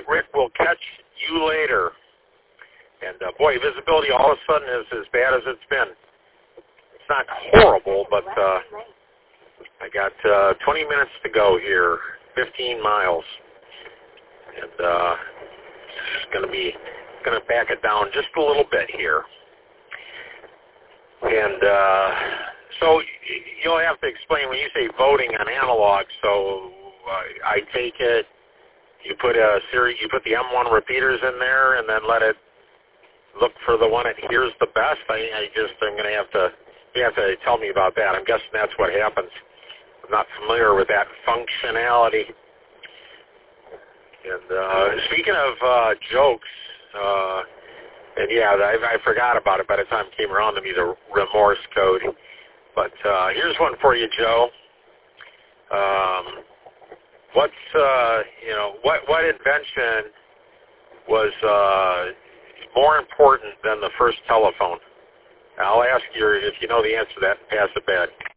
right, Rick, we'll catch you later. And, boy, visibility all of a sudden is as bad as it's been. It's not horrible, but I got 20 minutes to go here, 15 miles. And it's going to back it down just a little bit here. And so you'll have to explain when you say voting on analog. So I take it you put the M1 repeaters in there, and then let it look for the one that hears the best. I'm going to have to. You have to tell me about that. I'm guessing that's what happens. I'm not familiar with that functionality. And speaking of jokes. And yeah, I forgot about it by the time it came around to me, the remorse code. But here's one for you, Joe. What invention was more important than the first telephone? I'll ask you if you know the answer to that and pass it back.